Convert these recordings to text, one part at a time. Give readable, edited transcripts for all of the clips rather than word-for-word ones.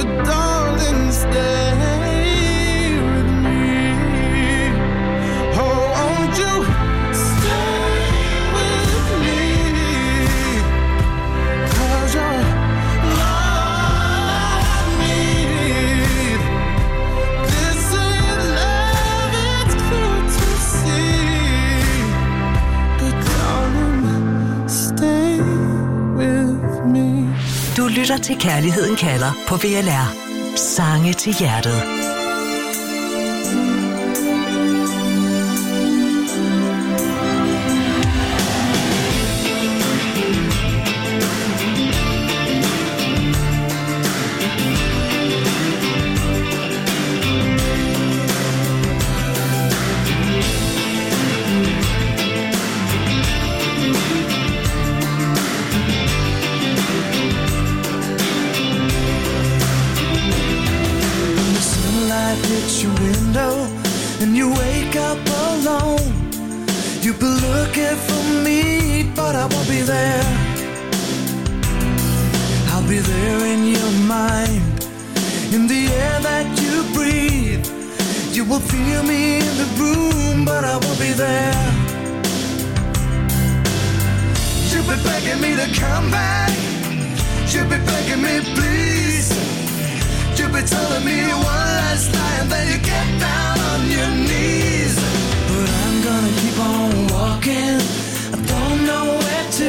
but darling, stay with me. Oh, won't you stay with me? 'Cause you're all I need. This ain't love, it's clear to see. But darling, stay with me. Du lytter til Kærligheden kalder på VLR. Sange til hjertet. Hits your window and you wake up alone. You've been looking for me, but I won't be there. I'll be there in your mind, in the air that you breathe. You will feel me in the room, but I won't be there. You've been begging me to come back. You've been begging me, please. You've been telling me one last lie and then you get down on your knees. But I'm gonna keep on walking. I don't know where to.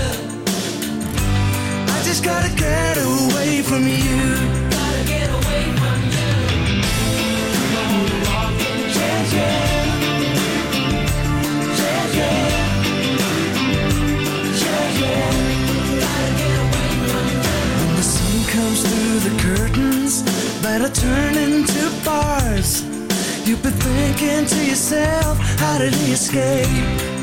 I just gotta get away from you. Gotta get away from you. Keep on walking, yeah, yeah. Yeah, yeah. Yeah, yeah. Gotta get away from you. When the sun comes through the curtains that are turned into bars, you've been thinking to yourself, how did he escape?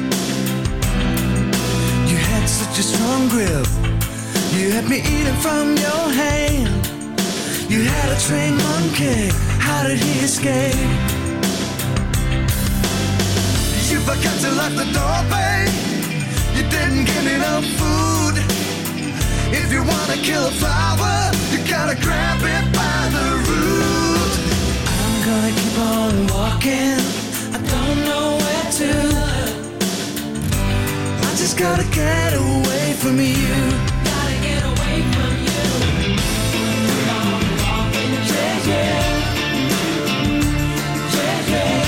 You had such a strong grip. You had me eating from your hand. You had a trained monkey. How did he escape? You forgot to lock the door, babe. You didn't give me no food. If you wanna kill a flower, you gotta grab it by the root. I'm gonna keep on walking. I don't know where to. I just gotta get away from you. Gotta get away from you. Keep on walking, yeah, yeah. Yeah, yeah.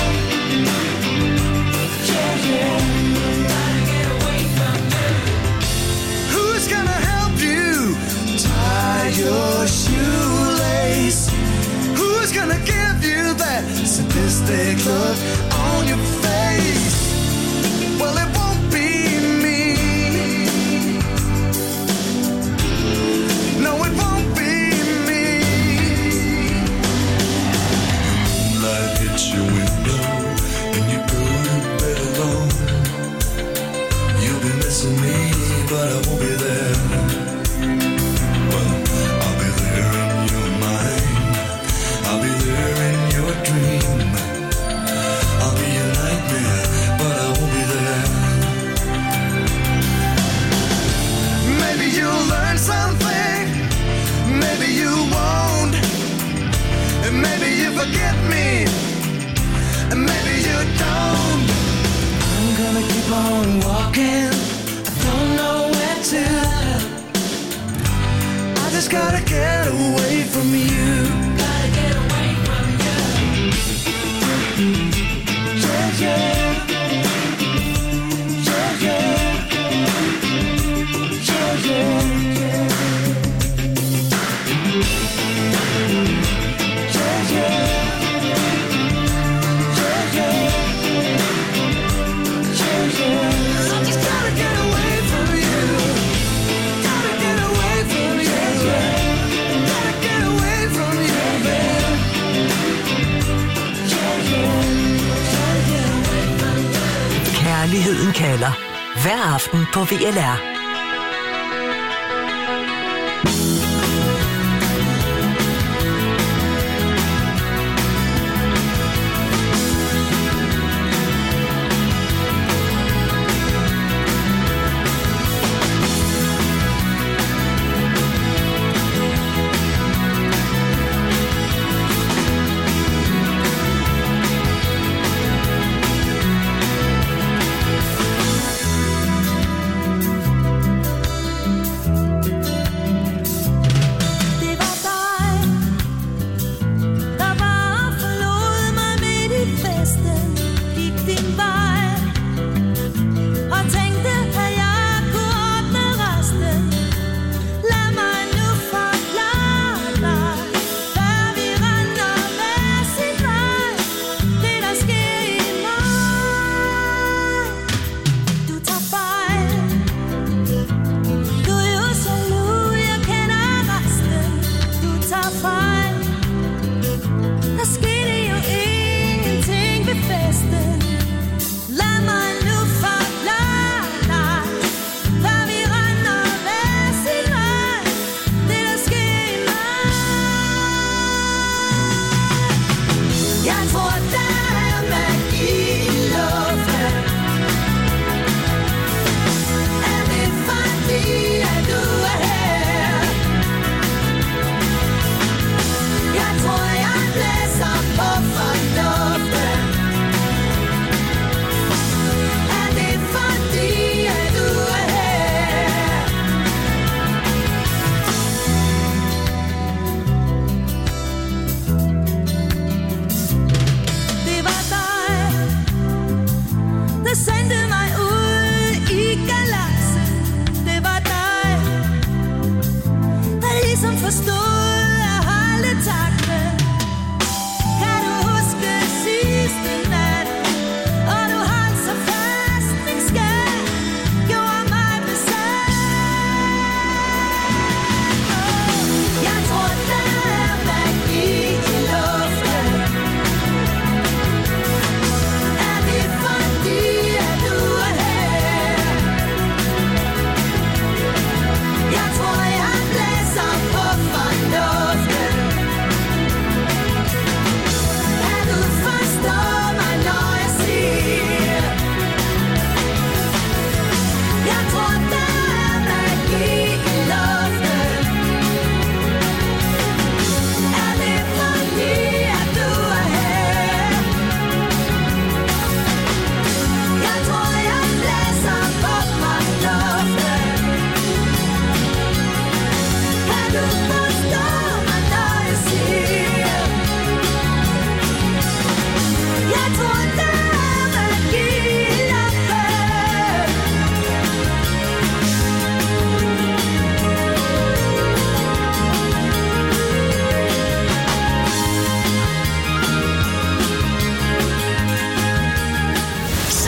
Yeah, yeah. Gotta get away from you. Who's gonna help you tie your shoelace? Who's gonna give you that sadistic look on your face? Well, it won't be me. No, it won't be me. Moonlight hits your window and you go to bed alone. You'll be missing me, but I won't be there. Well, I'll be there in your mind. I'll be there in your dream. I'll be your nightmare, but I won't be there. Maybe you'll learn something. Maybe you won't. And maybe you forget me. And maybe you don't. I'm gonna keep on walking. I don't know where to. I just gotta get away from you. Gotta get away from you. Yeah, yeah. Yeah, yeah. Yeah, yeah. Yeah, yeah. I just gotta get away from you. Gotta get away from you. Gotta get away from you, babe. Kærligheden kalder. Hver aften på VLR.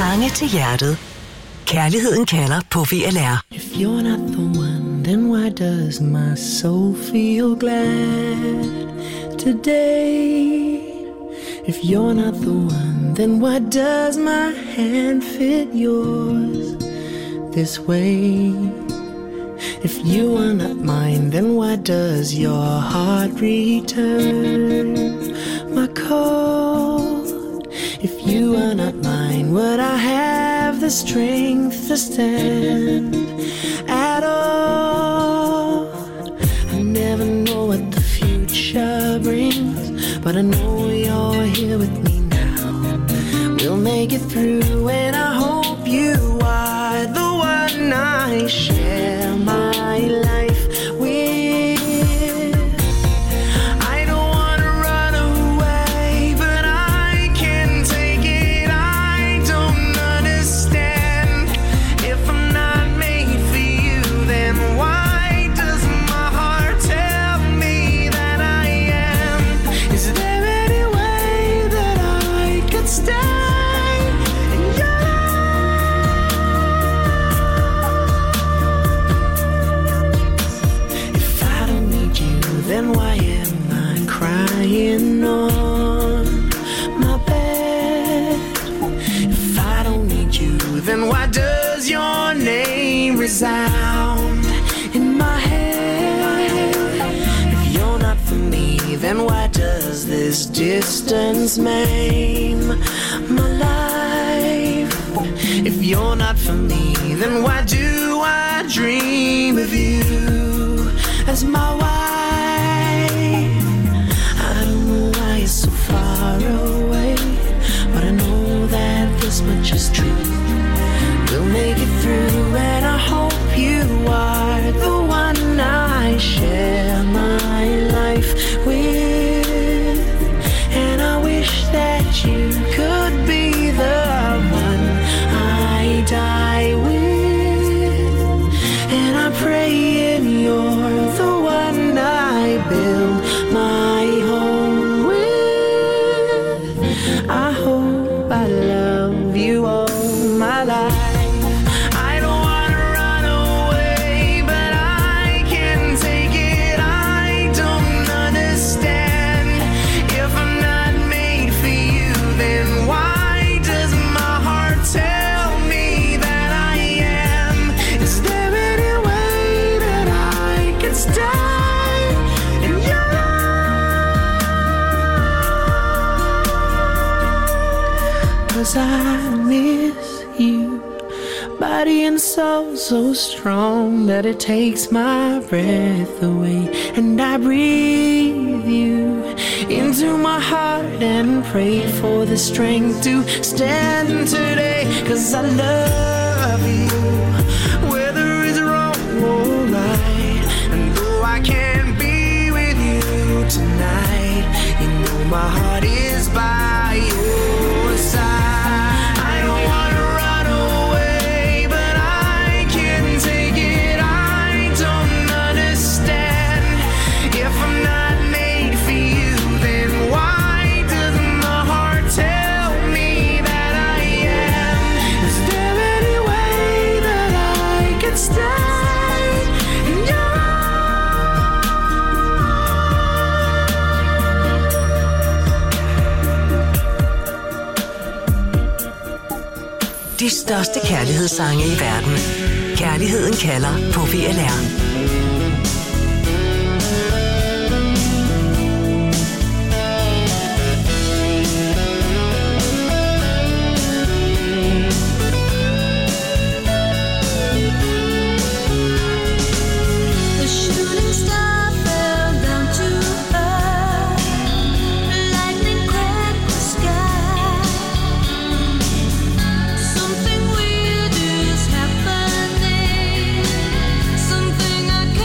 Sange til hjertet. Kærligheden kalder på VLR. If you're not the one, then why does my soul feel glad today? If you're not the one, then why does my hand fit yours this way? If you are not mine, then why does your heart return my call? If you are not mine, would I have the strength to stand at all? I never know what the future brings, but I know you're here with me now. We'll make it through, and I hope you are the one I share my life with. I don't wanna run away, but I can't take it. I don't understand. If I'm not made for you, then why does my heart tell me that I am? Is there any way that I could stay in your life? If I don't need you, then why am I crying on my bed? If I don't need you, then why does your name resound in my head? If you're not for me, then why does this distance maim my life? If you're not for me, then why do I dream of you as my wife? I don't know why you're so far away, but I know that this much is true. We'll make it through, and I hope you are the one I share my life with. And I wish that you could be the one I die with. And I'm praying you're the one I build my home with. I hope I love you all my life. I don't wanna run away, but I can't take it. I don't understand. If I'm not made for you, then why does my heart tell me that I am? Is there any way that I could stay in your life? 'Cause I miss you, body and soul so strong that it takes my breath away. And I breathe you into my heart and pray for the strength to stand today. 'Cause I love you, whether it's wrong or right. And though I can't be with you tonight, you know my heart is by your side. I don't wanna run away, but I can't take it. I don't understand. If I'm not made for you, then why does my heart tell me that I am? Is there any way that I could stay in your De største kærlighedssange i verden. Kærligheden kalder på VLR. The shooting star fell down to earth. Lightning cracked the sky. Something weird is happening. Something I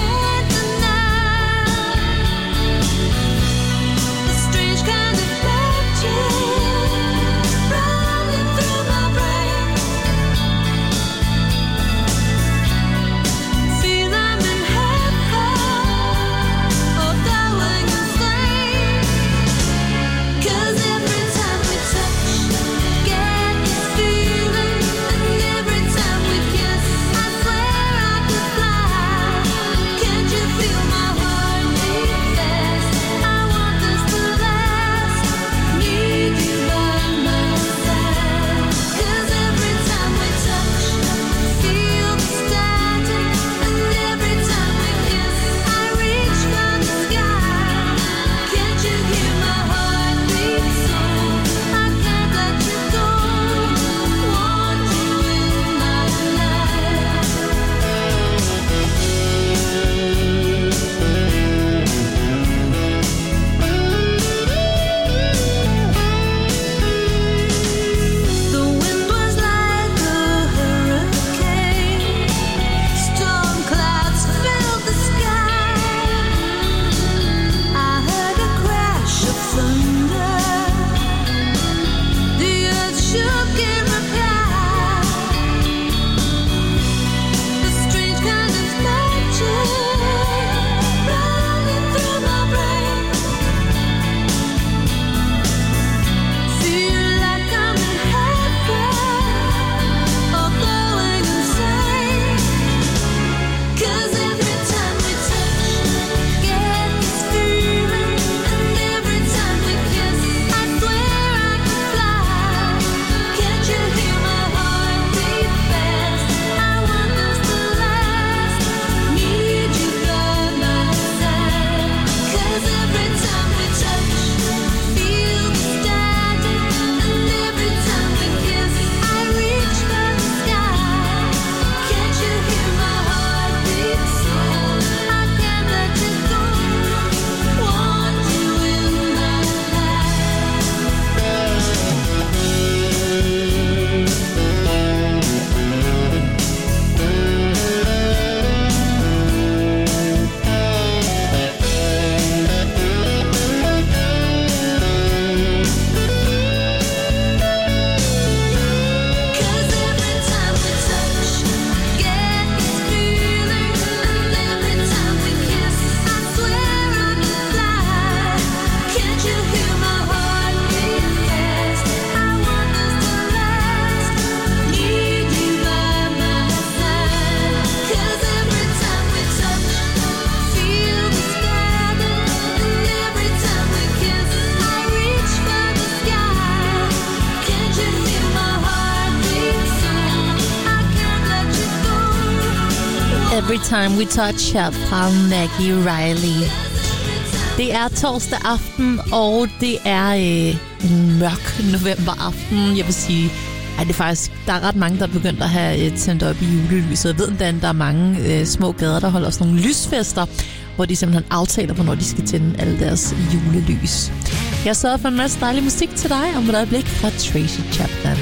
Every Time We Touch her fra Maggie Riley. Det er torsdag aften, og det er en mørk novemberaften. Jeg vil sige, at det faktisk, der er ret mange, der er begyndt at have tændt op i julelyset. Jeg ved endda, at der er mange små gader, der holder sådan nogle lysfester, hvor de simpelthen aftaler, hvornår de skal tænde alle deres julelys. Jeg sørger for en masse dejlig musik til dig om et øjeblik fra Tracy Chapman.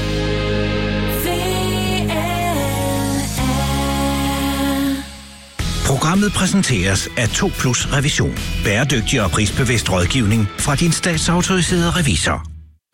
Programmet præsenteres af 2+ Revision. Bæredygtig og prisbevidst rådgivning fra din statsautoriserede revisor.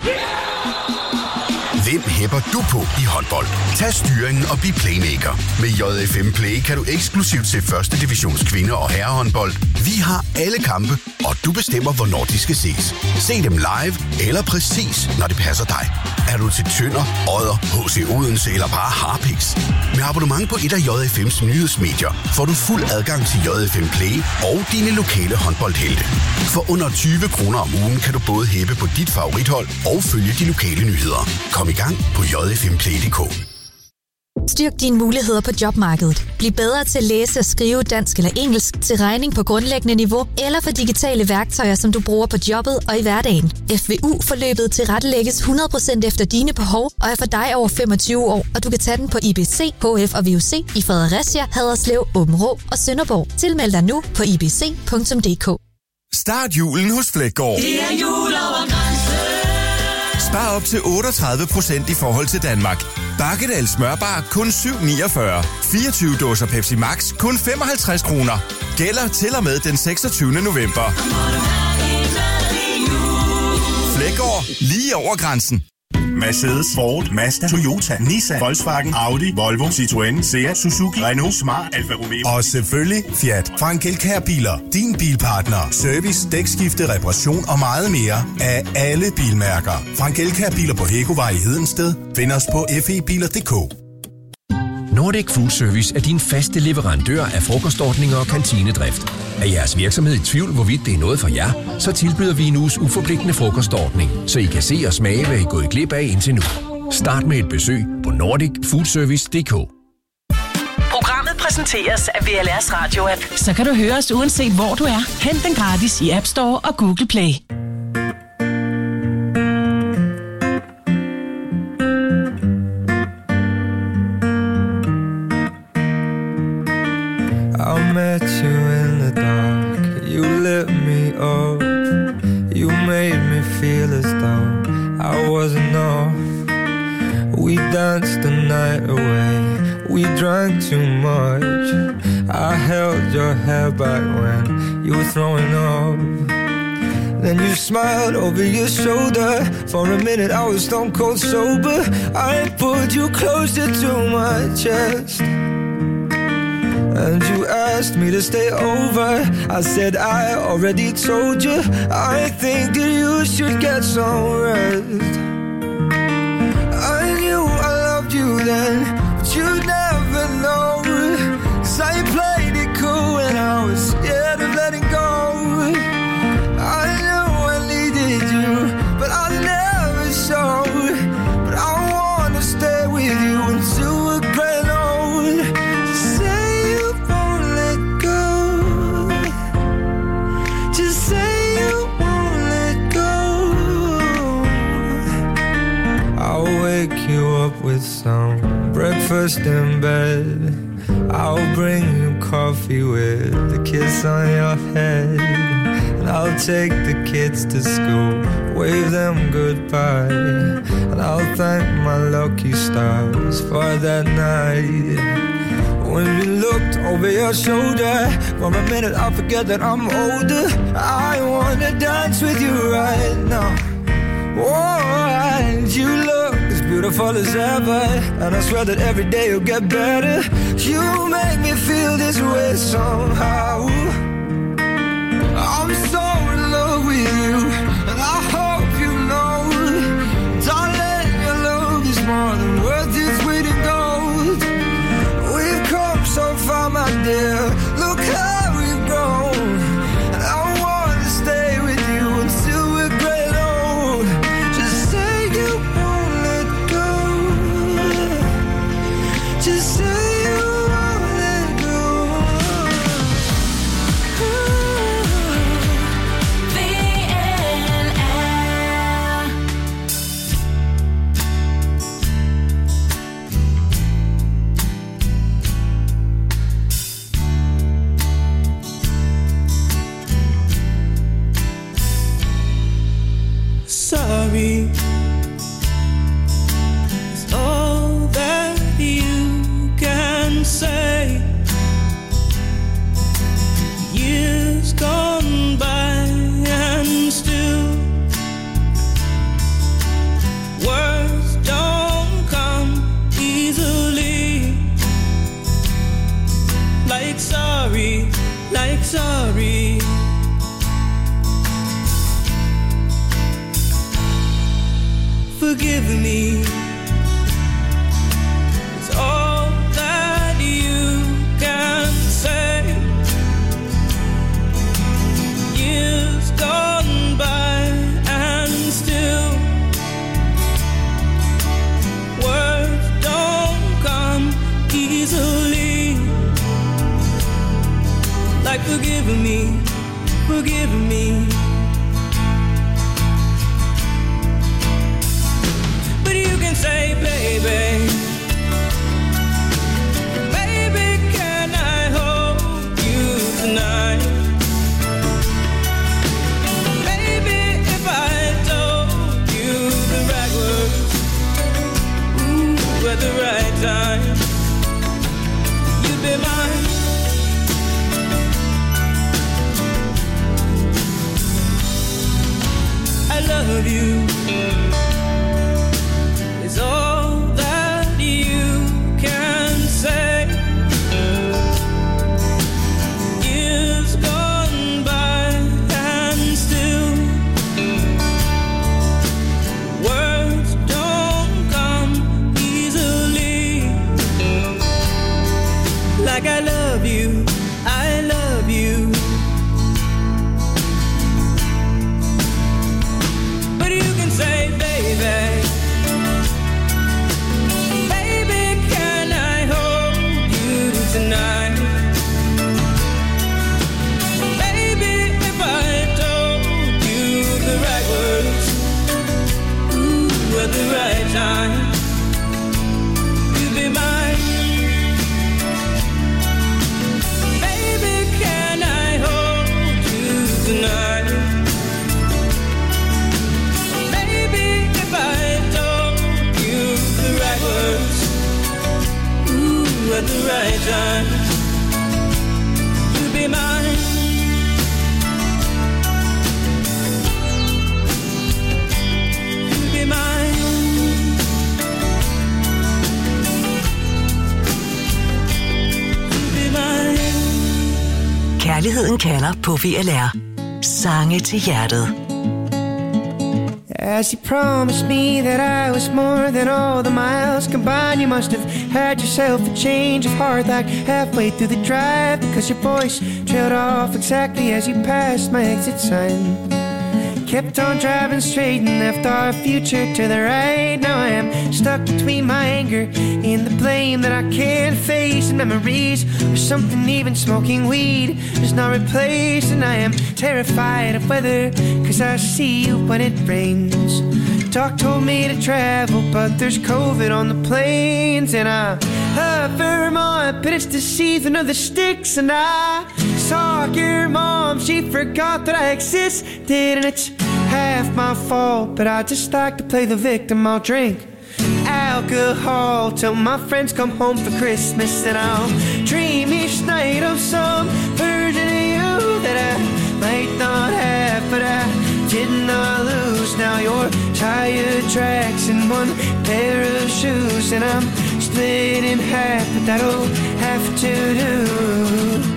Hvem hæpper du på i håndbold? Tag styringen og bliv playmaker. Med JFM Play kan du eksklusivt se første divisions kvinde- og herrehåndbold. Vi har alle kampe, og du bestemmer, hvornår de skal ses. Se dem live eller præcis, når det passer dig. Er du til Tønder, Odder, HC Odense eller bare Harpiks? Med abonnement på et af JFM's nyhedsmedier får du fuld adgang til JFM Play og dine lokale håndboldhelte. For under 20 kroner om ugen kan du både hæppe på dit favorithold og følge de lokale nyheder. Kom i gang på jfmplay.dk. Styrk dine muligheder på jobmarkedet. Bliv bedre til at læse og skrive dansk eller engelsk til regning på grundlæggende niveau eller for digitale værktøjer, som du bruger på jobbet og i hverdagen. FVU-forløbet tilrettelægges 100% efter dine behov og er for dig over 25 år, og du kan tage den på IBC, HF og VUC i Fredericia, Haderslev, Aabenraa og Sønderborg. Tilmeld dig nu på ibc.dk. Start julen hos Flækgaard. Det er jul over grænsen. Spar op til 38% i forhold til Danmark. Bakkedal smørbar kun 7,49. 24 dåser Pepsi Max kun 55 kroner. Gælder til og med den 26. november. Flækgaard, lige over grænsen. Mercedes, Ford, Mazda, Toyota, Nissan, Volkswagen, Audi, Volvo, Citroën, Seat, Suzuki, Renault, Smart, Alfa Romeo. Og selvfølgelig Fiat. Frank Elkjær Biler. Din bilpartner. Service, dækskifte, reparation og meget mere af alle bilmærker. Frank Elkjær Biler på Hækkovej i Hedensted. Find os på febiler.dk. Nordic Food Service er din faste leverandør af frokostordninger og kantinedrift. Er jeres virksomhed i tvivl, hvorvidt det er noget for jer, så tilbyder vi en uges uforpligtende frokostordning, så I kan se og smage, hvad I er gået glip af indtil nu. Start med et besøg på nordicfoodservice.dk. Programmet præsenteres af VLR's Radio-app. Så kan du høre os uanset hvor du er. Hent den gratis i App Store og Google Play. I met you in the dark, you lit me up, you made me feel as though I wasn't enough. We danced the night away, we drank too much. I held your hair back when you were throwing up. Then you smiled over your shoulder. For a minute I was stone cold sober. I pulled you closer to my chest, and you asked me to stay over. I said I already told you. I think that you should get some rest. I knew I loved you then, but you'd never know. 'Cause I played it cool and I was scared of letting go. I knew I needed you, but I never showed. But I wanna stay with you until we're grown old. Just say you won't let go. Just say you won't let go. I'll wake you up with some breakfast in bed. I'll bring you coffee with a kiss on your head. And I'll take the kids to school, wave them goodbye. And I'll thank my lucky stars for that night. When you looked over your shoulder, for a minute I forget that I'm older. I wanna dance with you right now. Oh, and you look as beautiful as ever, and I swear that every day you'll get better. You make me feel this way somehow. I'm so in love with you, and I hope you know, darling, your love is more than worth its weight in gold. We've come so far, my dear, look how we've grown. And I wanna stay with you until we're great old. Just say you won't let go. Just say you won't let go. forgive me. It's all that you can say. Years gone by and still words don't come easily. Like forgive me, forgive me. But you can say, baby, baby, can I hold you tonight? Baby, if I told you the right words, ooh, at the right time, you'd be mine. I love you is all that you can say. Years gone by and still words don't come easily. Like I love you, I love you. Say, baby, baby, can I hold you tonight? Baby, if I told you the right words, ooh, at the right time, you'd be mine. Baby, can I hold you tonight? At the right time, you'll be mine. You'll be mine. You'll be mine. Kærligheden kalder på VLR. Sange til hjertet. As you promised me that I was more than all the miles combined, you must have had yourself a change of heart like halfway through the drive, because your voice trailed off exactly as you passed my exit sign. Kept on driving straight and left our future to the right. Now I am stuck between my anger and the blame that I can't face, and memories or something even smoking weed does not replace. And I am terrified of weather, cause I see you when it rains. Doc told me to travel, but there's COVID on the planes. And I love Vermont, but it's the season of the sticks. And I saw your mom, she forgot that I existed. And it's half my fault, but I just like to play the victim. I'll drink alcohol till my friends come home for Christmas. And I'll dream each night of some version of you that I might not have, but I did not lose. Now your tire tracks in one pair of shoes, and I'm split in half, but that'll have to do.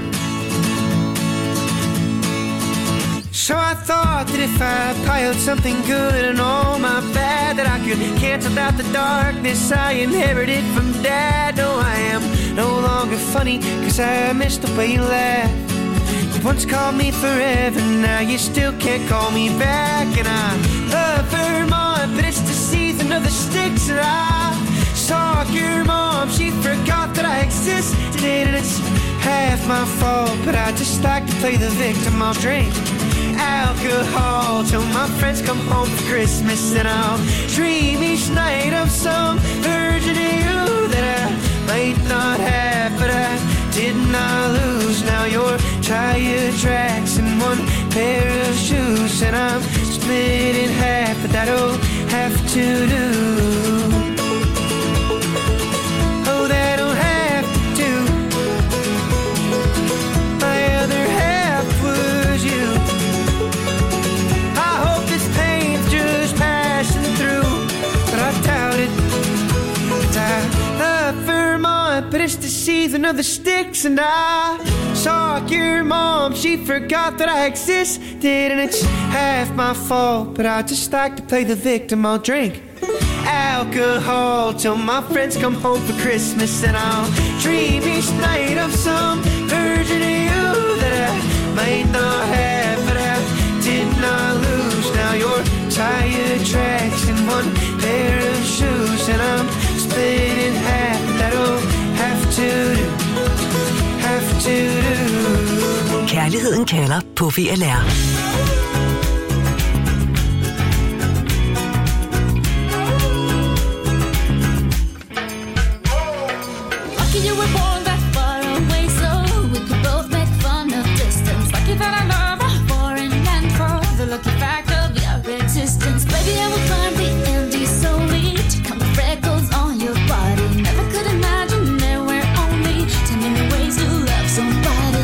So I thought that if I piled something good and all my bad, that I could cancel out the darkness I inherited from Dad. No, I am no longer funny, cause I miss the way you laugh. You once called me forever, now you still can't call me back. And I love Vermont, but it's the season of the sticks. And I saw your mom, she forgot that I existed. And it's half my fault, but I just like to play the victim. I'll drink alcohol till my friends come home for Christmas, and I'll dream each night of some version of you that I might not have, but I did not lose. Now your tire tracks in one pair of shoes, and I'm split in half, but that'll have to do. Oh, that'll have to do. My other half was you. I hope this pain's just passing through, but I doubt it. I love Vermont, but it's the season of the sticks. And I saw your mom, she forgot that I existed. And it's half my fault, but I just like to play the victim. I'll drink alcohol till my friends come home for Christmas, and I'll dream each night of some version of you that I might not have, but I did not lose. Now you're tire tracks and one pair of shoes, and I'm split in half. That'll have to do, have to do. Kærligheden kalder på VLR. You were born that far away, so we could both make fun of distance. Lucky that I love a foreign land for the lucky fact of your existence. Baby, I will climb the Andes solely to count the freckles on your body. Never could imagine there were only 10 million ways to love somebody.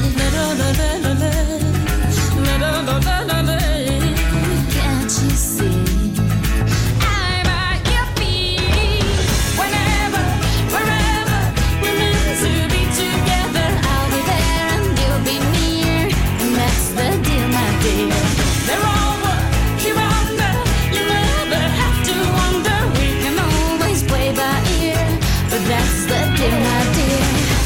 Can't you see? I'm at your feet. Whenever, wherever we're meant to be together, I'll be there and you'll be near, and that's the deal, my dear. They're over, you're under, you never have to wonder. We can always play by ear, but that's the deal, my dear.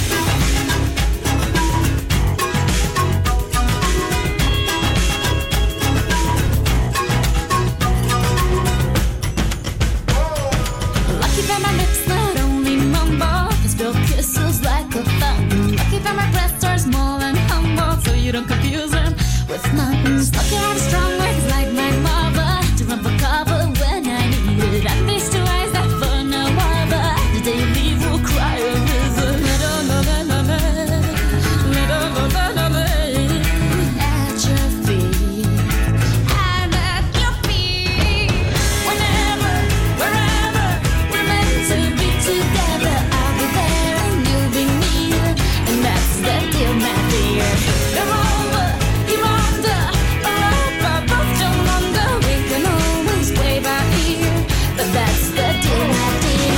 Lucky that my lips not only mumble, can spill kisses like a fountain. Lucky that my breasts are small and humble, so you don't confuse them with mountains. Lucky I have strong legs like my mother to run for cover when I need it. And these two eyes that burn no other. The day you leave will cry a river. At your feet, I'm at your feet. Whenever, wherever we're meant to be together, I'll be there and you'll be near, and that's the deal, my dear. They're over, you're under, or up, both don't wonder. We can always play by ear, but that's the deal, my dear.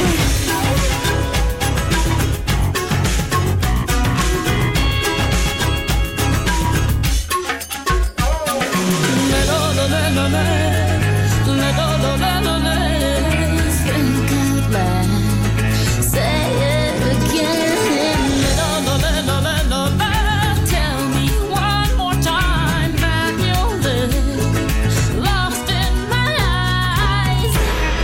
Think out loud, say it again. Tell me one more time that you'll live lost in my eyes.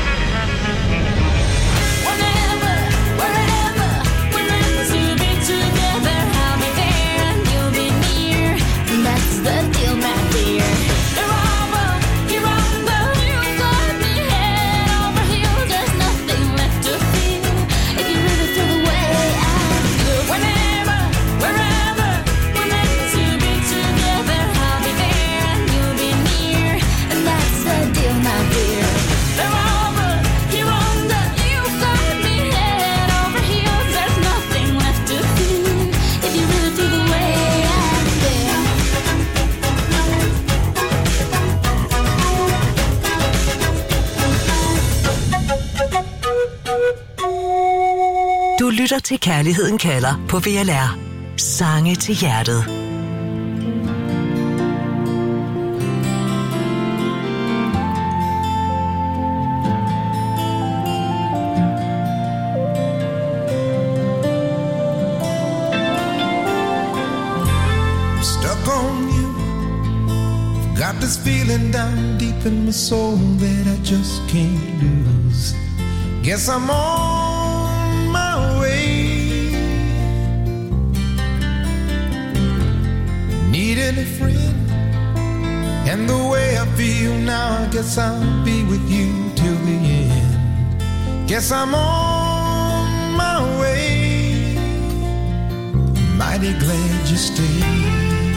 Whenever, wherever we're meant to be together, I'll be there and you'll be near, and that's the deal, my dear. They're over, you're under, you've got me head over heels. There's nothing left to feel if you really feel the way I feel. Whenever, wherever we're meant to be together, I'll be there and you'll be near, and that's the deal, my dear. They're over, you're under, you've got me head over heels. There's nothing left to feel if you really feel the way I feel. Du lytter til Kærligheden kalder på VLR. Sange til hjertet. I'm stuck on you. Got this feeling down deep in my soul that I just can't lose. Guess I'm on my way. Needed a friend, and the way I feel now, I guess I'll be with you till the end. Guess I'm on my way. Mighty glad you stayed.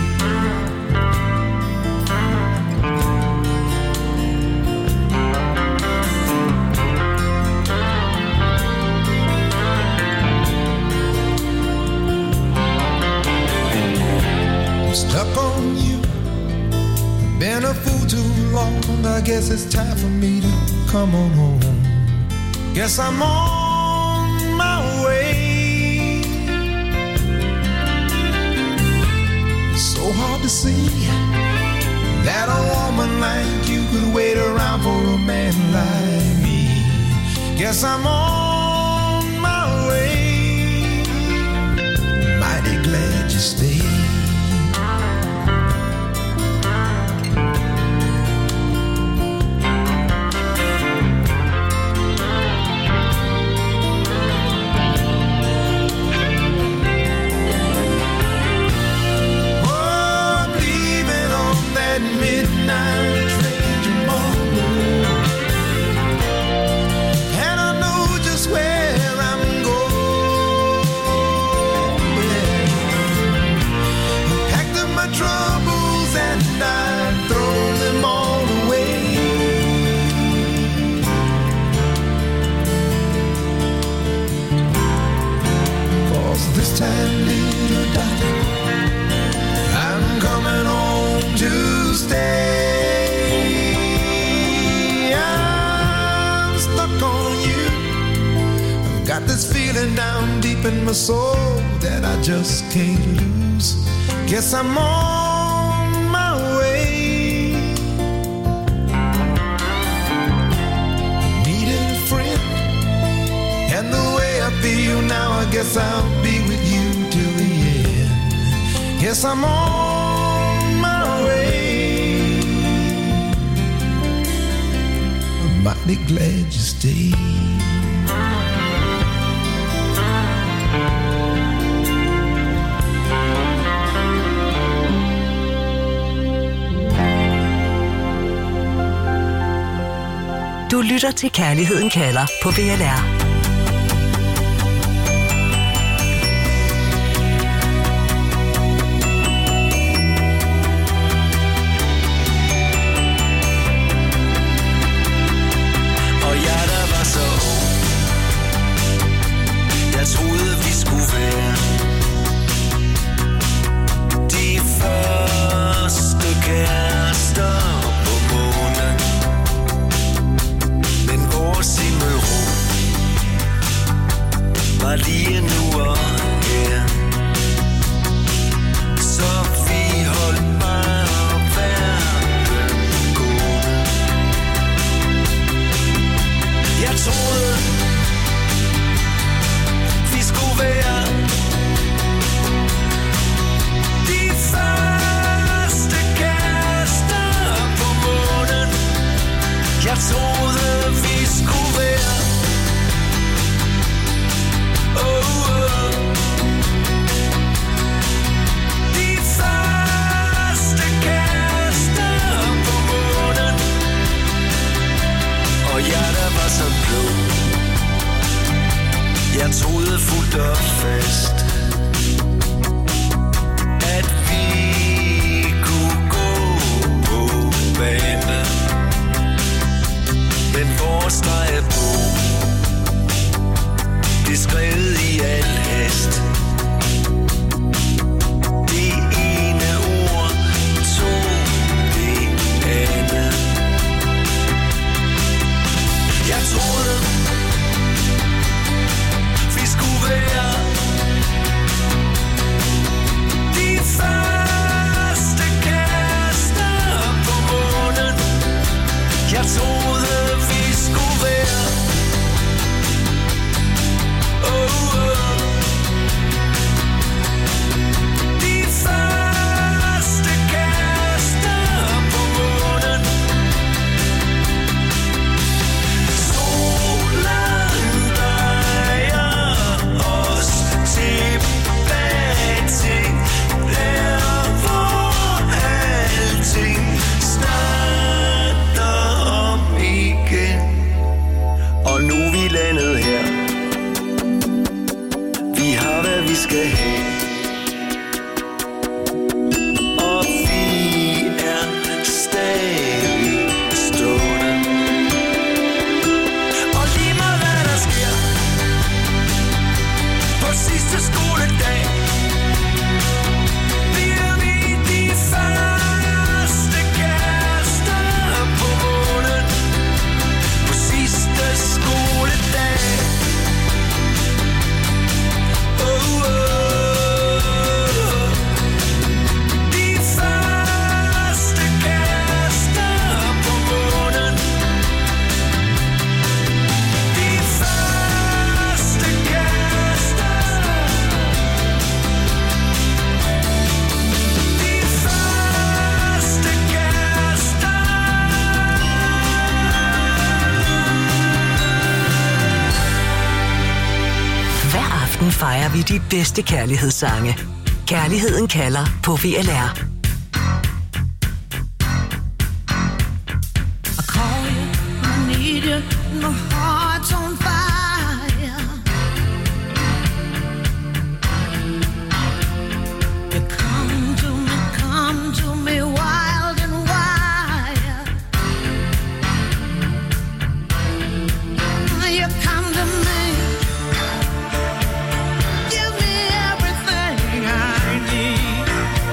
Stuck on you, been a fool too long. I guess it's time for me to come on home. Guess I'm on my way. So hard to see that a woman like you could wait around for a man like me. Guess I'm on my way. Mighty glad you stayed. Midnight train tomorrow, and I know just where I'm going. I packed up my troubles and I throw them all away. 'Cause this time, little darling, I'm coming home to stay. I'm stuck on you. I've got this feeling down deep in my soul that I just can't lose. Guess I'm on my way. Needed a friend, and the way I feel now, I guess I'll be with you till the end. Guess I'm on my way. I'm mighty glad you stayed. Du lytter til Kærligheden kalder på VLR. Jeg troede vi skulle være de første kærester på månen, men vores himmelrum var lige nu og her, så vi holdt bare verden gående. Jeg troede skulle være de første kærester på månen. Jeg troede vi skulle være de første kærester på månen. Og jeg der var så klog, jeg troede fuldt og fast, at vi kunne gå på banen, men vores drejebog, det skrev i al hast. Det ene ord tog det andet. Jeg troede vi skulle være fejrer vi de bedste kærlighedssange. Kærligheden kalder på VLR. I call you, I need you, my heart's on fire. You come to me wild and wild. You come to me, give me everything I need.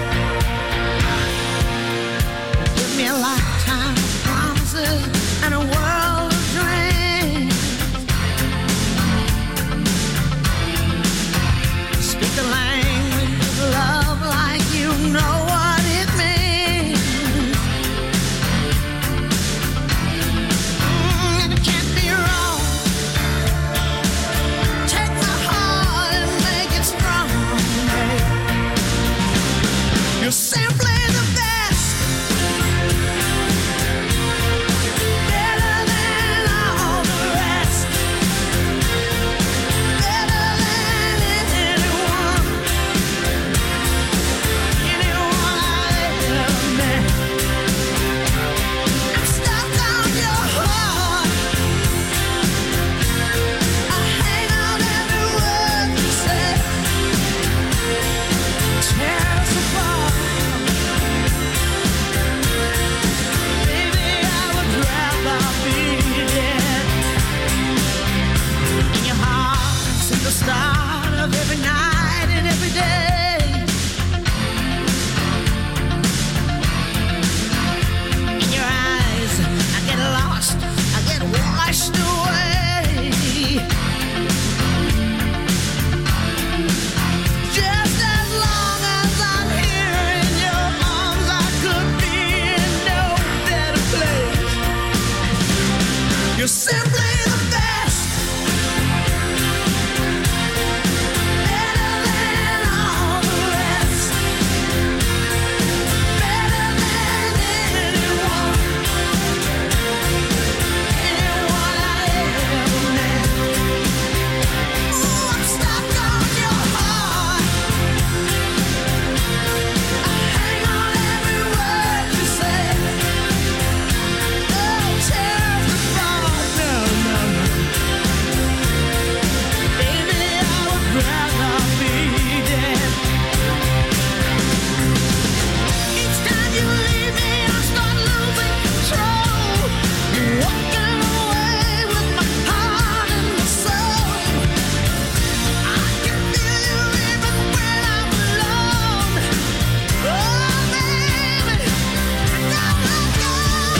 Give me a lifetime of promises and a world of dreams. Speak the language of love like you know what it means. It can't be wrong. Take my heart and make it strong. You're simply the best. Better than all the rest. Better than anyone. Anyone I ever met. I'm stuck on your heart. I hang on every word you say. Tear us apart. Baby, I would rather be dead. In your heart, since the start of every night and every day. In your eyes, I get lost, I get washed away. Just as long as I'm here in your arms, I could be in no better place. You're simply the best. Better than all the rest. Better than anyone. Anyone I ever met. Ooh, I'm stuck on your heart. I hang on every word you say. Oh, tear us apart. No, no, no. Baby, I would rather be dead. Each time you leave me, I start losing control. You're walking away with my heart and my soul. I can feel you even when I'm alone. Oh, baby, don't let go.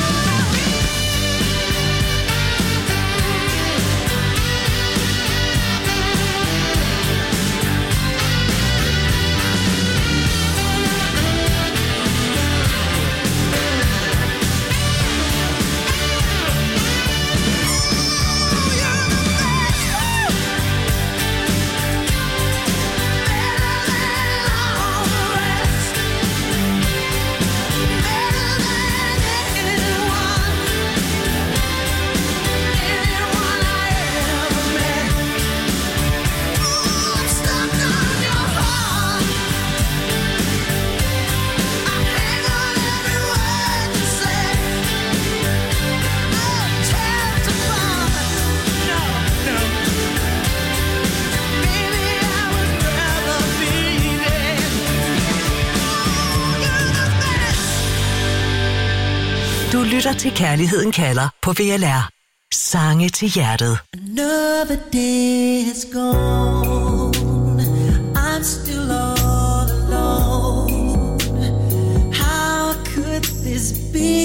Du lytter til Kærligheden kalder på VLR. Sange til hjertet. Another day is gone. I'm still all alone. How could this be?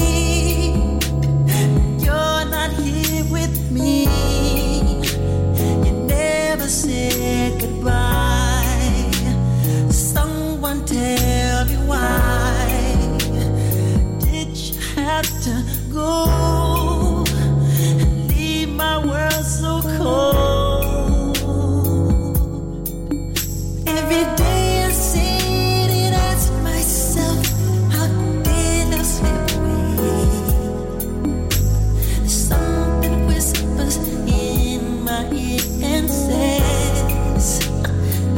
You're not here with me. You never said goodbye. Someone tell me why. Did you have to go? Leave my world so cold. Every day I sit and ask myself, how did I slip away? Something whispers in my ear and says,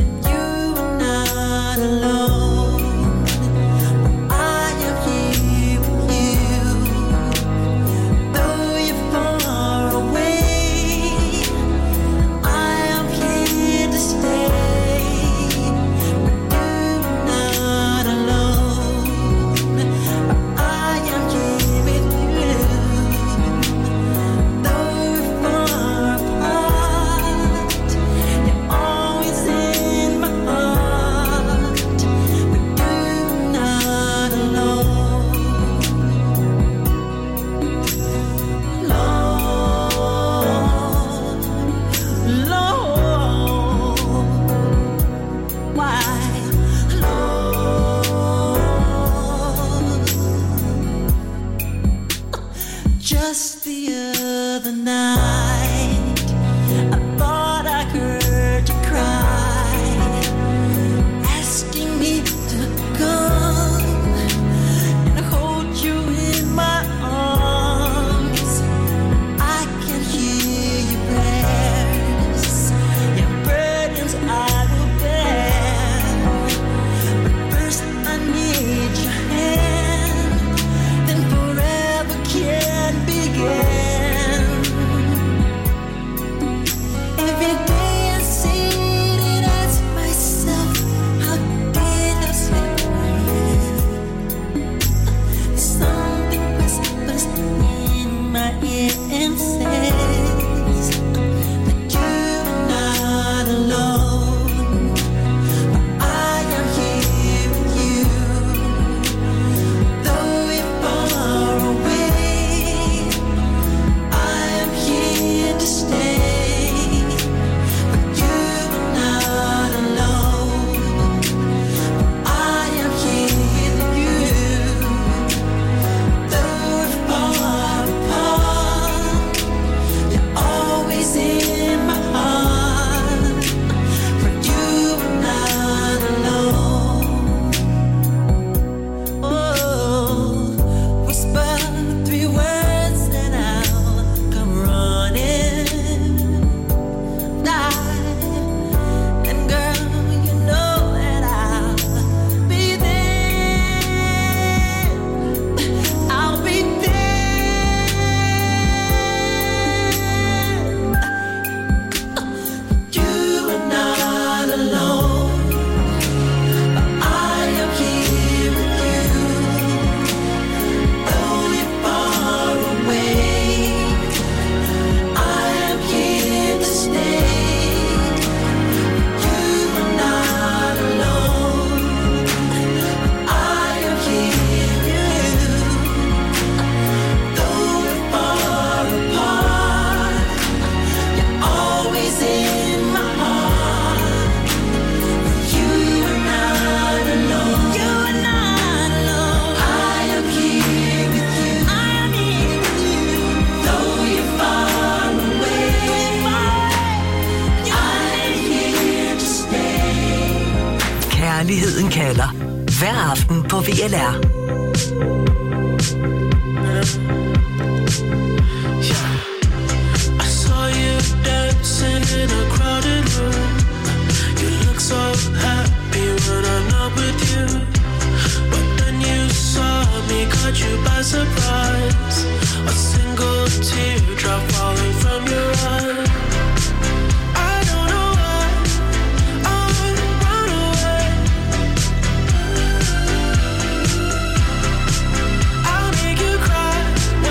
Just the other night, I thought I heard you cry, asking me to come and hold you in my arms. I can hear your prayers, your burdens I will bear. But first I need your hand, then forever can begin. Every day I sit and ask myself, how did I slip away? Something whispers in my ear and says that you're not alone. But I am here with you, though we're far away. I am here to stay, but you're not alone. I am here with you, though we're far apart. You're always in my heart, for you're not alone. Oh, whisper 3 words and I'll come running. And girl, you know that I'll be there. I'll be there. You are not alone. I am here with you, though you're far away. I am here to stay. You are not alone. I am here with you, though we're far apart. You're always in my heart. You are not alone. You are not alone. I am here with you. I am here with you, though you're far away. I am here to stay. Kærligheden kalder. Hver aften på VLR. I saw you dancing in a crowded room. You look so happy when I'm not with you. But then you saw me, caught you by surprise. A single teardrop falling from your eye. I don't know why I run away. I'll make you cry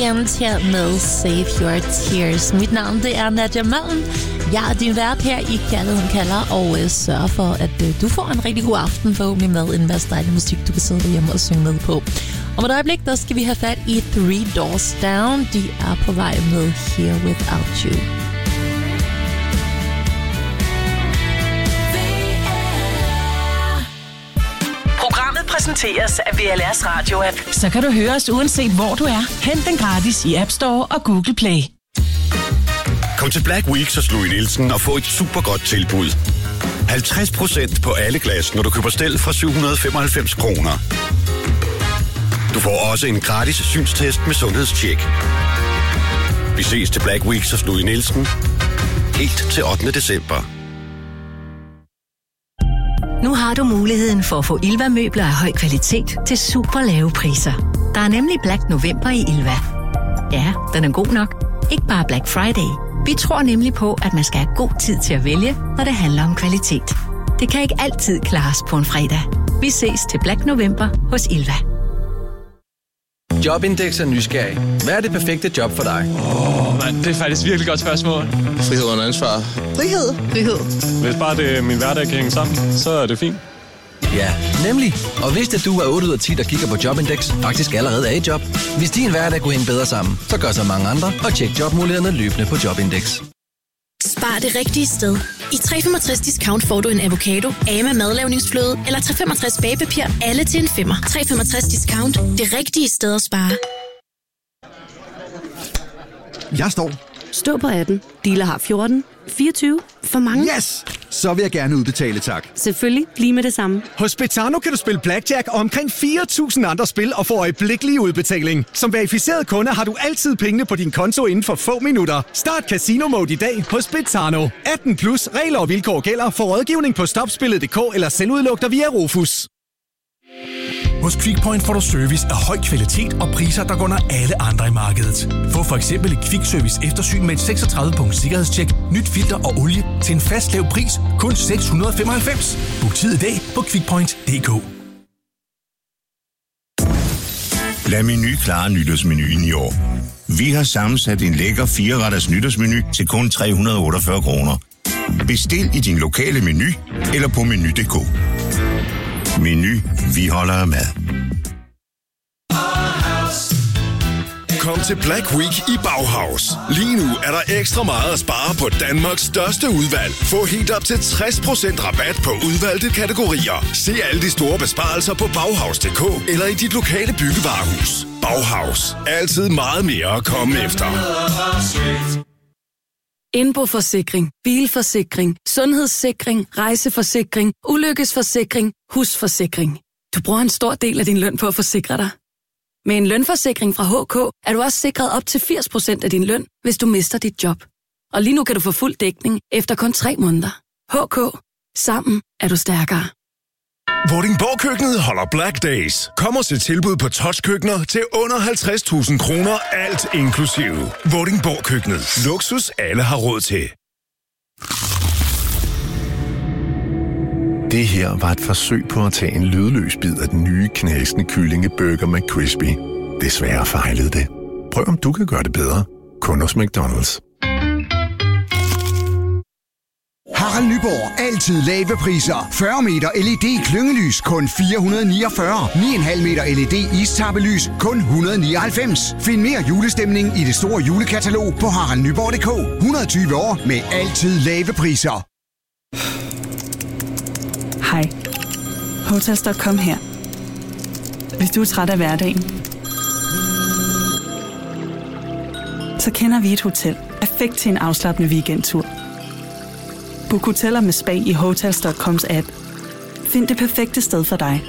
Weeknd her med Save Your Tears. Mit navn, det er Nadia Malm. Jeg er din vært her i Kærligheden Kalder, og sørger for, at du får en rigtig god aften, forhåbentlig med en masse dejlig musik, du kan sidde derhjemme og synge med på. Om et øjeblik, der skal vi have fat i Three Doors Down. De er på vej med Here Without You. Programmet præsenteres af VLR's Radio-app. Så kan du høre os uanset hvor du er. Hent den gratis i App Store og Google Play. Kom til Black Week hos Louis Nielsen og få et super godt tilbud. 50% på alle glas, når du køber stel fra 795 kroner. Du får også en gratis synstest med sundhedstjek. Vi ses til Black Week hos Louis Nielsen. Helt til 8. december. Nu har du muligheden for at få Ilva-møbler af høj kvalitet til super lave priser. Der er nemlig Black November i Ilva. Ja, den er god nok. Ikke bare Black Friday. Vi tror nemlig på, at man skal have god tid til at vælge, når det handler om kvalitet. Det kan ikke altid klares på en fredag. Vi ses til Black November hos Ilva. Jobindex er nysgerrig. Hvad er det perfekte job for dig? Det er faktisk et virkelig godt spørgsmål. Frihed under ansvar. Frihed. Hvis bare det, min hverdag kan hænge sammen, så er det fint. Ja, nemlig. Og hvis du er 8 ud af 10, der kigger på Jobindex, faktisk allerede er i job. Hvis din hverdag kunne hænge bedre sammen, så gør så mange andre, og tjek jobmulighederne løbende på Jobindex. Spar det rigtige sted. I 365 Discount får du en avocado, Ama madlavningsfløde eller 365 bagepapir, alle til en 5'er. 365 Discount. Det rigtige sted at spare. Jeg står. Stå på 18. Dealer har 14. 24. For mange. Yes! Så vil jeg gerne udbetale, tak. Selvfølgelig. Lige med det samme. Hos Betano kan du spille blackjack og omkring 4.000 andre spil og få øjeblikkelig udbetaling. Som verificeret kunde har du altid pengene på din konto inden for få minutter. Start Casino Mode i dag hos Betano. 18 plus regler og vilkår gælder for rådgivning på stopspillet.dk eller selvudlugter via Rufus. Hos Quickpoint får du service af høj kvalitet og priser, der går under alle andre i markedet. Få for eksempel et Quick-service eftersyn med et 36-punkt sikkerhedstjek, nyt filter og olie til en fast lav pris, kun 695. Book tid i dag på quickpoint.dk. Lad Meny klare nytårsmenuen i år. Vi har sammensat en lækker 4-retters nytårsmenu til kun 348 kroner. Bestil i din lokale Meny eller på meny.dk. Meny, vi holder af mad. Kom til Black Week i Bauhaus. Lige nu er der ekstra meget at spare på Danmarks største udvalg. Få helt op til 60% rabat på udvalgte kategorier. Se alle de store besparelser på Bauhaus.dk eller i dit lokale byggevarehus. Bauhaus. Altid meget mere at komme efter. Indboforsikring, bilforsikring, sundhedssikring, rejseforsikring, ulykkesforsikring, husforsikring. Du bruger en stor del af din løn på at forsikre dig. Med en lønforsikring fra HK er du også sikret op til 80% af din løn, hvis du mister dit job. Og lige nu kan du få fuld dækning efter kun 3 måneder. HK. Sammen er du stærkere. Vordingborg Køkkenet holder Black Days. Kom og se tilbud på touchkøkkener til under 50.000 kroner, alt inklusive. Vordingborg Køkkenet. Luksus alle har råd til. Det her var et forsøg på at tage en lydløs bid af den nye knasende kyllingeburger McCrispy. Desværre fejlede det. Prøv om du kan gøre det bedre. Kun hos McDonald's. Harald Nyborg. Altid lave priser. 40 meter LED klyngelys kun 449. 9,5 meter LED istappelys kun 199. Find mere julestemning i det store julekatalog på haraldnyborg.dk. 120 år med altid lave priser. Hej. Hotels.com her. Hvis du er træt af hverdagen, så kender vi et hotel. Perfekt til en afslappende weekendtur. Book hoteller med spa i Hotels.coms app. Find det perfekte sted for dig.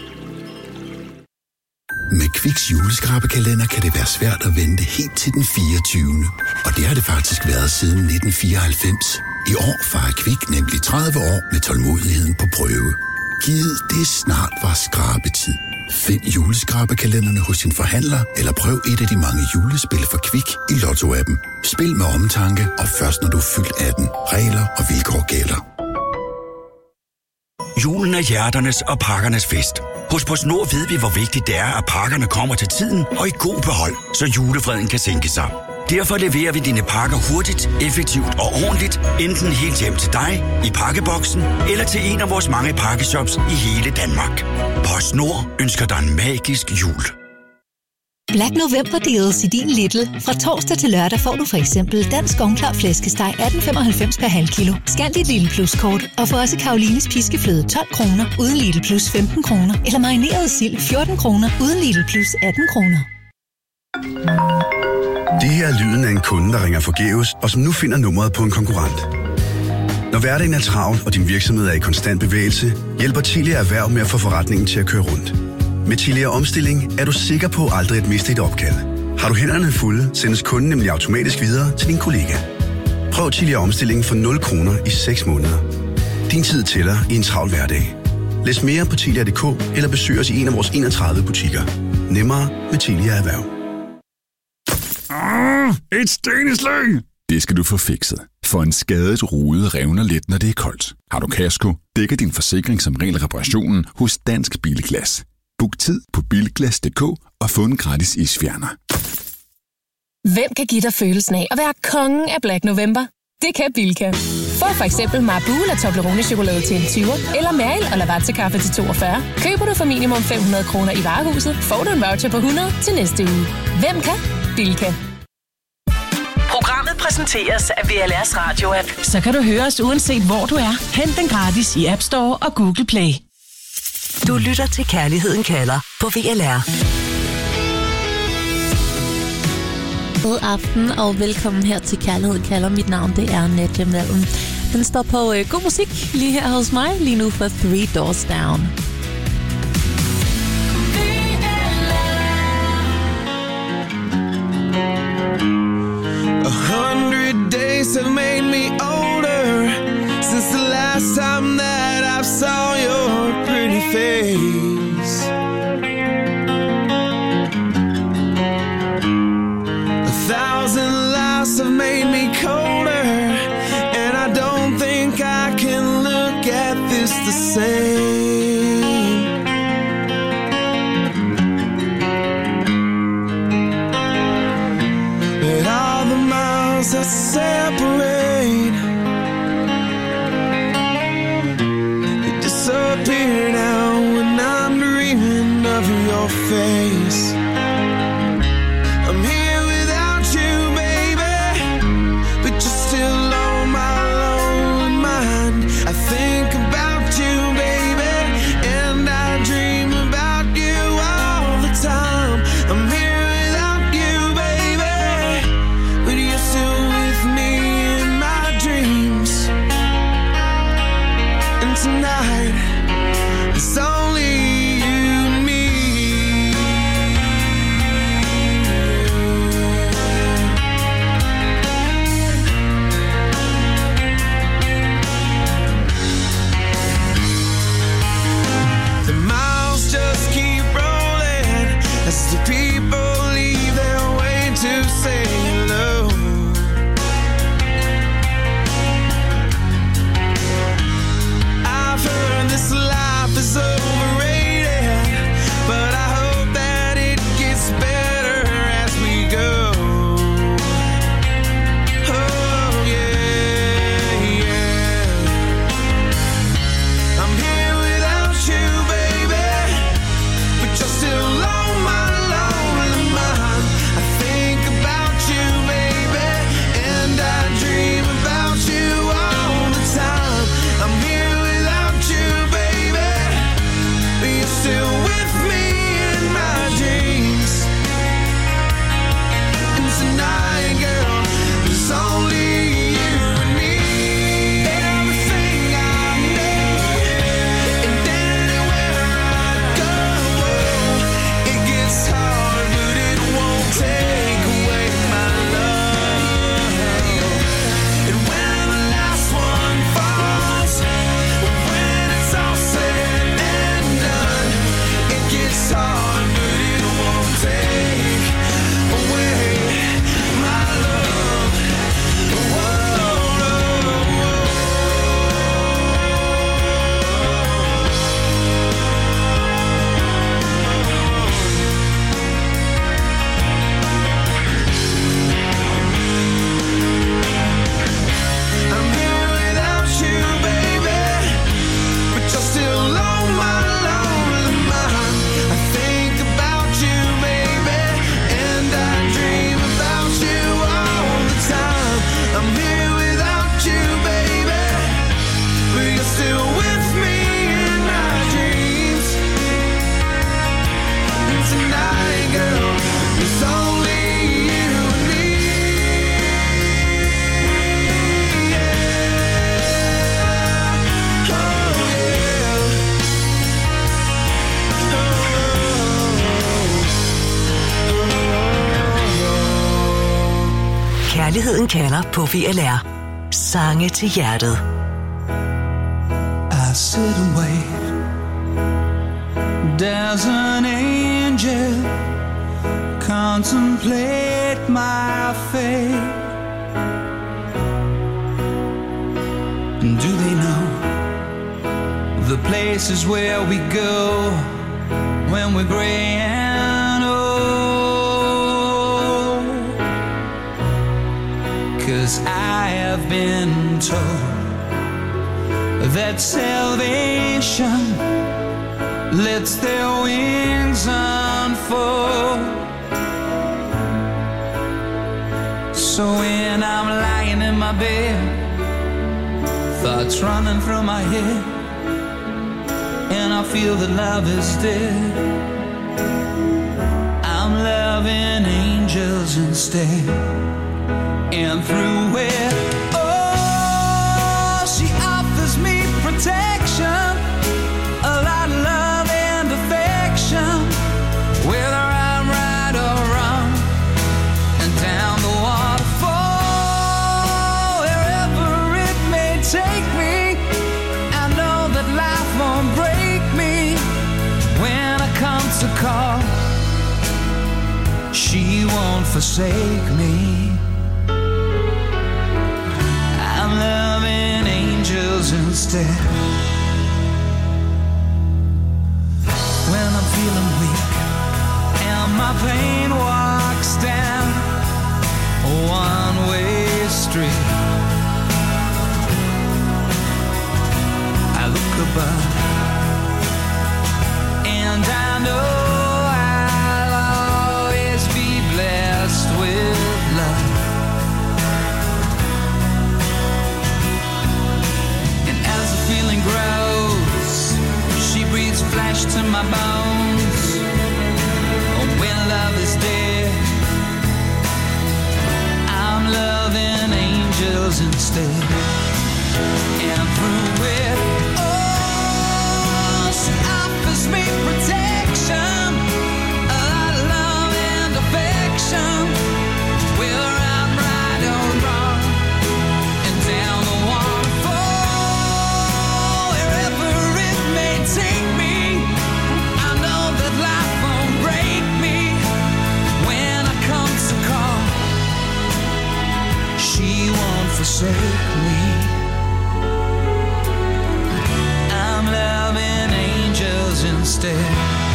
Med Quicks juleskrabekalender kan det være svært at vente helt til den 24. Og det har det faktisk været siden 1994. I år fejrer Quick nemlig 30 år med tålmodigheden på prøve. Givet det snart var skrabetid. Find juleskrabekalenderne hos din forhandler, eller prøv et af de mange julespil for Quick i Lotto-appen. Spil med omtanke, og først når du er fyldt 18. Regler og vilkår gælder. Julen er hjerternes og pakkernes fest. Hos PostNord ved vi, hvor vigtigt det er, at pakkerne kommer til tiden og i god behold, så julefreden kan sænke sig. Derfor leverer vi dine pakker hurtigt, effektivt og ordentligt, enten helt hjem til dig, i pakkeboksen, eller til en af vores mange pakkeshops i hele Danmark. PostNord ønsker dig en magisk jul. Black November deals i din Lidl. Fra torsdag til lørdag får du for eksempel dansk ovnklar flæskesteg 18,95 per halv kilo. Scan dit Lidl Plus-kort og få også Karolines piskefløde 12 kroner uden Lidl Plus 15 kroner. Eller marineret sild 14 kroner uden Lidl Plus 18 kroner. Det her er lyden af en kunde, der ringer forgæves, og som nu finder nummeret på en konkurrent. Når hverdagen er travl, og din virksomhed er i konstant bevægelse, hjælper Tilia Erhverv med at få forretningen til at køre rundt. Med Tilia Omstilling er du sikker på aldrig at miste et opkald. Har du hænderne fulde, sendes kunden nemlig automatisk videre til din kollega. Prøv Tilia Omstilling for 0 kroner i 6 måneder. Din tid tæller i en travl hverdag. Læs mere på tilia.dk eller besøg os i en af vores 31 butikker. Nemmere med Tilia Erhverv. Et sten i slæng! Det skal du få fikset. For en skadet rude revner let, når det er koldt. Har du kasko, dækker din forsikring som regel reparationen hos Dansk Bilglas. Book tid på bilglas.dk og få en gratis isfjerner. Hvem kan give dig følelsen af at være kongen af Black November? Det kan Bilka. Få for eksempel Marabou eller Toblerone-chokolade til en 20'er, eller Mæril og Lavazza-kaffe til 42. Køber du for minimum 500 kroner i varehuset, får du en voucher på 100 til næste uge. Hvem kan? Bilka. Programmet præsenteres af VLR's Radio-app. Så kan du høre os uanset hvor du er. Hent den gratis i App Store og Google Play. Du lytter til Kærligheden kalder på VLR. God aften og velkommen her til Kærligheden kalder. Mit navn det er Nadia Malm. Den står på god musik lige her hos mig lige nu for 3 Doors Down. Have made me older since the last time that I saw your pretty face. 1,000 lives have made me colder, and I don't think I can look at this the same. But all the miles that separate, they disappear now when I'm dreaming of your face. I'm here without you, baby, but you're still on my lonely mind. I think about you, baby, and I dream about you all the time. I'm here without you, baby, but you're still with me in my dreams. And tonight it's only you and me. The miles just keep rolling as the people leave their way to say hello. I've heard this life is overrated, but I hope that it gets better as we go. Oh yeah, yeah. I'm here without you, baby, but you're still on my lonely mind. I think about you, baby, and I dream about you all the time. I'm here without you, baby, Kærligheden kalder på VLR. Sange til hjertet. I sit and wait. Does an angel contemplate my fate? And do they know the places where we go when we're gray and old? 'Cause I have been told that salvation lets their wings unfold. So when I'm lying in my bed, thoughts running through my head, and I feel that love is dead, I'm loving angels instead. And through it, oh, she offers me protection, a lot of love and affection, whether I'm right or wrong, and down the waterfall, wherever it may take me, I know that life won't break me when I come to call. She won't forsake me. I'm loving angels instead. When I'm feeling weak and my pain walks down a one-way street, I look above and I know I'll always be blessed with love. And as the feeling grows, she breathes flesh to my bones. Oh, when love is dead, I'm loving angels instead. And through it, oh, she offers me protection, a lot of love and affection, whether I'm right or wrong, and down the waterfall, wherever it may take me, I know that life won't break me when I come to call. She won't forsake me. I'm loving angels instead.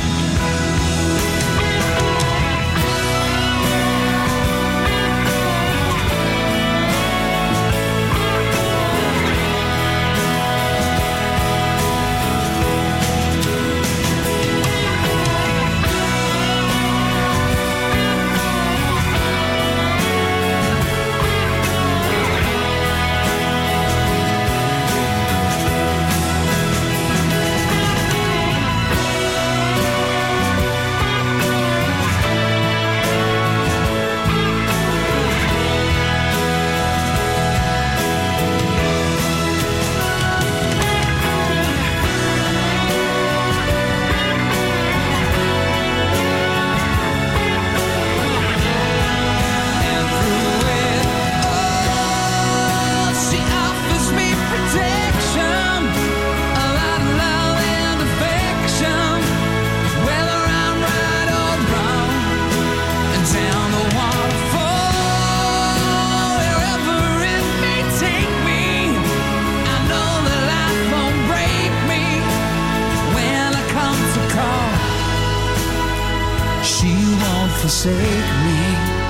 Forsake me.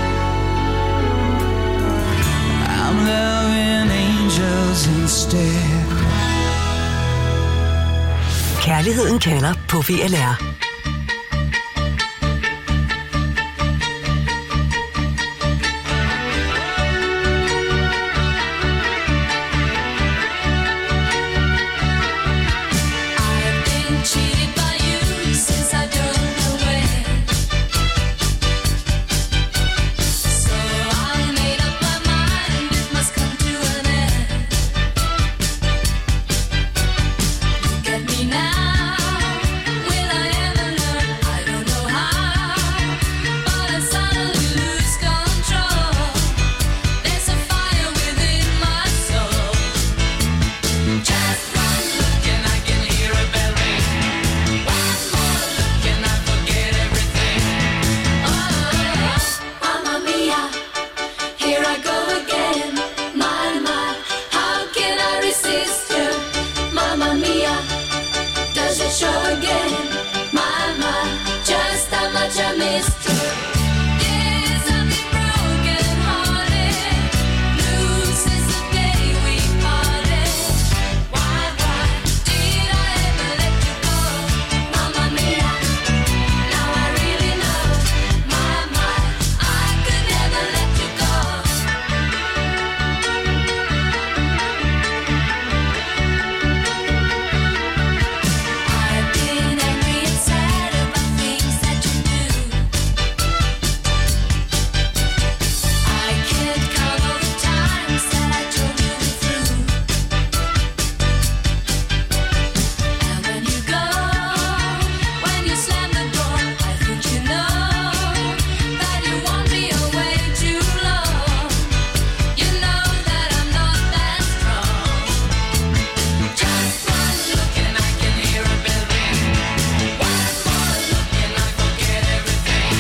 I'm loving angels instead. Kærligheden kalder på VLR. Now, will I ever it show again? My, just how much I missed you. Yes, I've been broken hearted, blue since the day we parted. Why did I ever let you go? Mamma mia, now I really know. My, I could never let you go. I've been angry and sad about things that you do. I can't count all the times that I told you the truth. And when you go, when you slam the door, I think you know that you won't be away too long. You know that I'm not that strong. Just one look and I can hear a bell ring. One more look and I forget everything.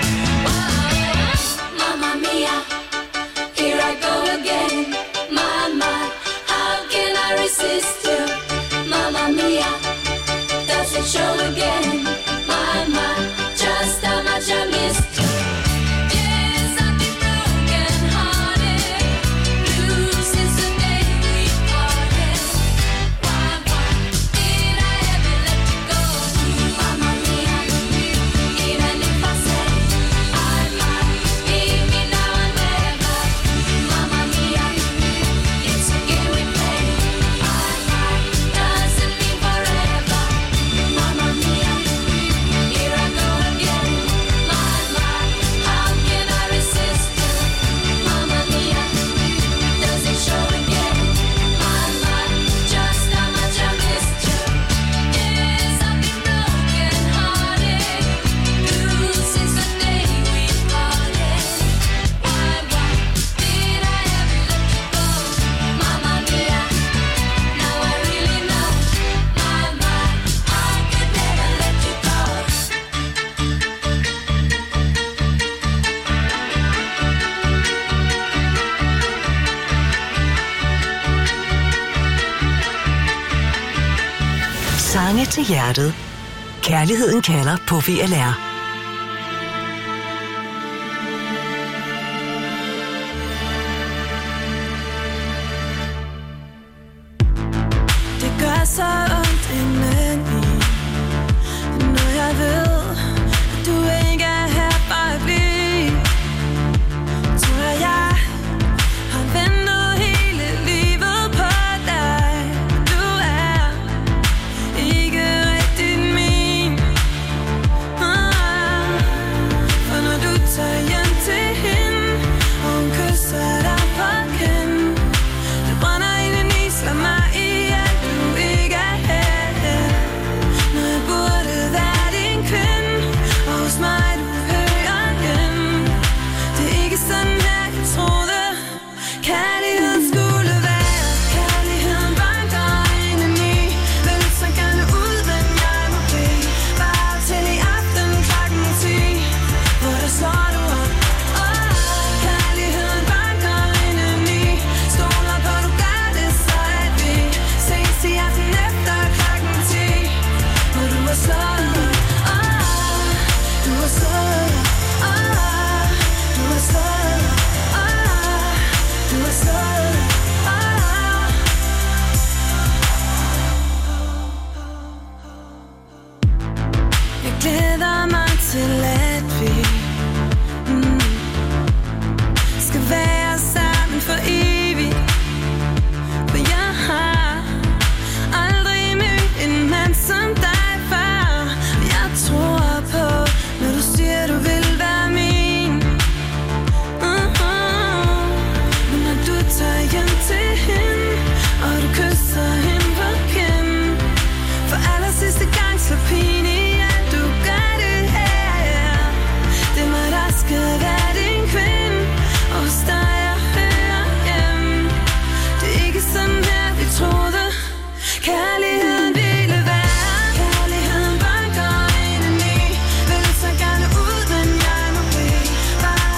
Whoa, Mamma mia, here I go again. My, how can I resist you? Mamma mia, does it show again? My, just how much I missed you. Yes, I've been broken hearted, blue since the day we parted. Why did I ever let you go? Mamma mia, even if I say I might, leave me now and never. Mamma mia, it's a game we play. I might, doesn't mean forever. Mamma mia, here I go again. My, how can I resist you? Mamma mia, does it show again? My, just how much I missed you. Yes, I've been broken hearted, blue since the day we parted. Why did I ever let you go? Mamma mia, now I really know. My, I could never let you go. Sange til hjertet. Kærligheden kalder på VLR.